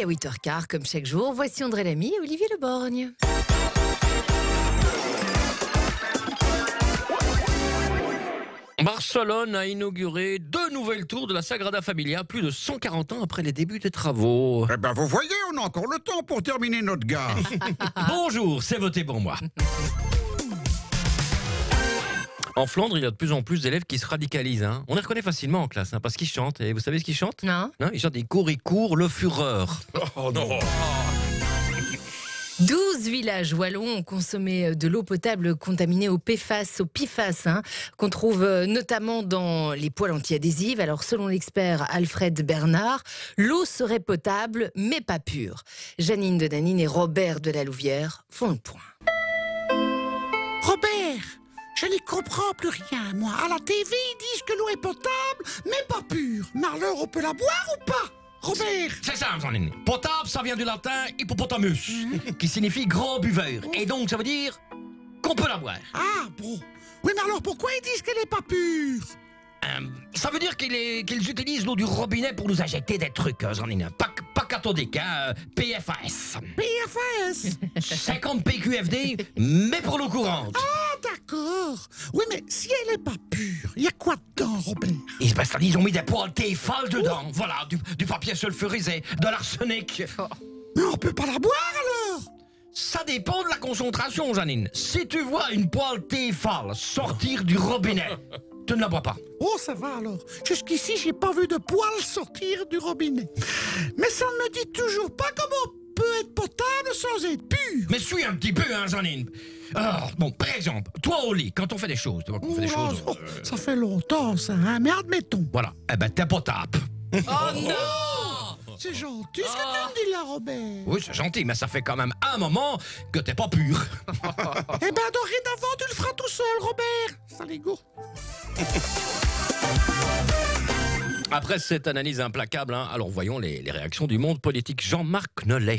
à 8h15, comme chaque jour, voici André Lamy et Olivier Leborgne. Barcelone a inauguré 2 nouvelles tours de la Sagrada Familia, plus de 140 ans après les débuts des travaux. Eh ben, vous voyez, on a encore le temps pour terminer notre gare. Bonjour, c'est voté pour moi. En Flandre, il y a de plus en plus d'élèves qui se radicalisent. On les reconnaît facilement en classe, parce qu'ils chantent. Et vous savez ce qu'ils chantent ? Non. Ils chantent « Ils courent, le Fureur ». Oh non. 12 villages wallons ont consommé de l'eau potable contaminée au PFAS, qu'on trouve notamment dans les poêles anti-adhésives. Alors, selon l'expert Alfred Bernard, l'eau serait potable, mais pas pure. Janine de Danine et Robert de la Louvière font le point. Robert, je n'y comprends plus rien, moi. À la TV, ils disent que l'eau est potable, mais pas pure. Mais alors, on peut la boire ou pas, Robert? C'est ça, Jean-Denis. Potable, ça vient du latin hippopotamus, qui signifie grand buveur. Et donc, ça veut dire qu'on peut la boire. Ah, bon. Oui, mais alors pourquoi ils disent qu'elle n'est pas pure? Ça veut dire qu'ils utilisent l'eau du robinet pour nous injecter des trucs, Jean-Denis. Pas cathodique, PFAS. PFAS? 50 PQFD, mais pour l'eau courante. Ah, d'accord. Oui, mais si elle n'est pas pure, il y a quoi dedans, Robert? Ils ont mis des poils Tefal dedans. Voilà, du papier sulfurisé, de l'arsenic. Mais on peut pas la boire, alors? Ça dépend de la concentration, Janine. Si tu vois une poêle Tefal sortir du robinet, tu ne la bois pas. Oh, ça va alors. Jusqu'ici, j'ai pas vu de poils sortir du robinet. Mais ça ne me dit toujours pas comment on peut être potable sans être pur. Mais suis un petit peu, Janine. Bon, par exemple, toi au lit, quand on fait des choses, Ça fait longtemps, ça, mais admettons. Voilà, t'es potable. Oh non! C'est gentil ce que tu me dis là, Robert. Oui, c'est gentil, mais ça fait quand même un moment que t'es pas pur. Eh ben, dorénavant, tu le feras tout seul, Robert. Saligo. Après cette analyse implacable, alors voyons les réactions du monde politique. Jean-Marc Nollet.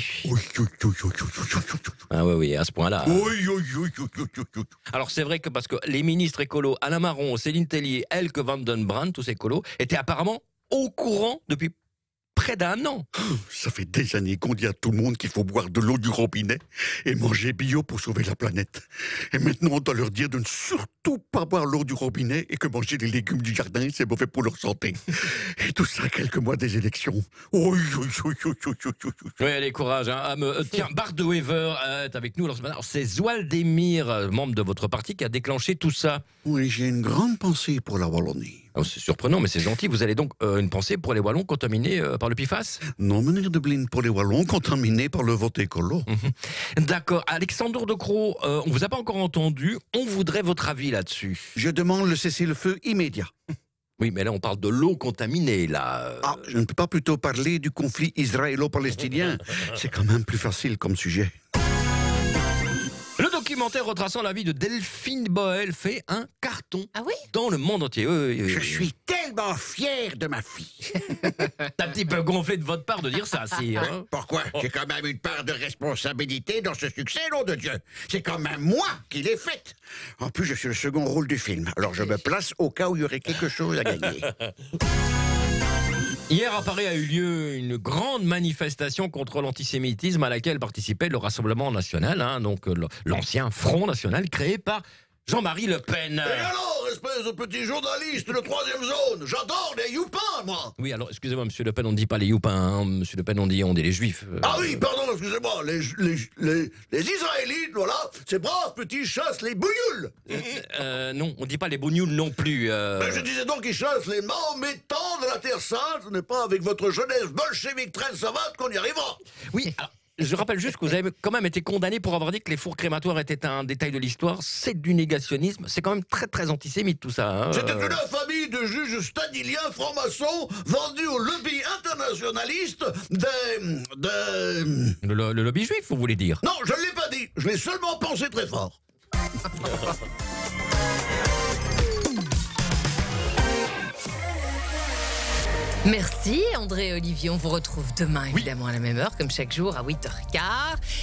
Ah oui, à ce point-là. Alors c'est vrai que parce que les ministres écolos, Alain Marron, Céline Tellier, Elke van den Brand, tous ces écolos, étaient apparemment au courant depuis près d'1 an. Ça fait des années qu'on dit à tout le monde qu'il faut boire de l'eau du robinet et manger bio pour sauver la planète. Et maintenant, on doit leur dire de ne surtout pas boire l'eau du robinet et que manger les légumes du jardin, c'est mauvais pour leur santé. Et tout ça, quelques mois des élections. Oui, allez, courage. Tiens, Bart de Wever est avec nous. Alors, c'est Zwaldemir, membre de votre parti, qui a déclenché tout ça. Oui, j'ai une grande pensée pour la Wallonie. C'est surprenant, mais c'est gentil. Vous avez donc une pensée pour les Wallons contaminés par le PFAS ? Non, menir de Blin, pour les Wallons contaminés par le vote écolo. D'accord. Alexandre de Croo, on vous a pas encore entendu. On voudrait votre avis là-dessus. Je demande le cessez-le-feu immédiat. Oui, mais là, on parle de l'eau contaminée, là. Ah, je ne peux pas plutôt parler du conflit israélo-palestinien. C'est quand même plus facile comme sujet. Le documentaire retraçant la vie de Delphine Boel fait un carton. Ah oui ? Dans le monde entier. Je suis tellement fier de ma fille. T'as un petit peu gonflé de votre part de dire ça, si. Pourquoi? J'ai quand même une part de responsabilité dans ce succès, nom de Dieu. C'est quand même moi qui l'ai faite. En plus, je suis le second rôle du film. Alors je me place au cas où il y aurait quelque chose à gagner. Hier à Paris a eu lieu une grande manifestation contre l'antisémitisme à laquelle participait le Rassemblement National, donc l'ancien Front National créé par Jean-Marie Le Pen. Et alors, espèce de petit journaliste de 3e zone, j'adore les youpins, moi. Oui, alors, excusez-moi, monsieur Le Pen, on ne dit pas les youpins, monsieur Le Pen, on dit les juifs. Ah oui, pardon, excusez-moi, les Israélites, voilà, ces braves petits chassent les bougnoules. Non, on ne dit pas les bougnoules non plus. Mais je disais donc qu'ils chassent les mahométans de la Terre Sainte, ce n'est pas avec votre jeunesse bolchevique très savate qu'on y arrivera. Oui, alors, je rappelle juste que vous avez quand même été condamné pour avoir dit que les fours crématoires étaient un détail de l'histoire. C'est du négationnisme. C'est quand même très très antisémite tout ça. C'était une famille de juges stadiliens francs-maçons vendus au lobby internationaliste Le lobby juif, vous voulez dire? Non, je ne l'ai pas dit. Je l'ai seulement pensé très fort. Merci André et Olivier, on vous retrouve demain évidemment à la même heure comme chaque jour à 8h15.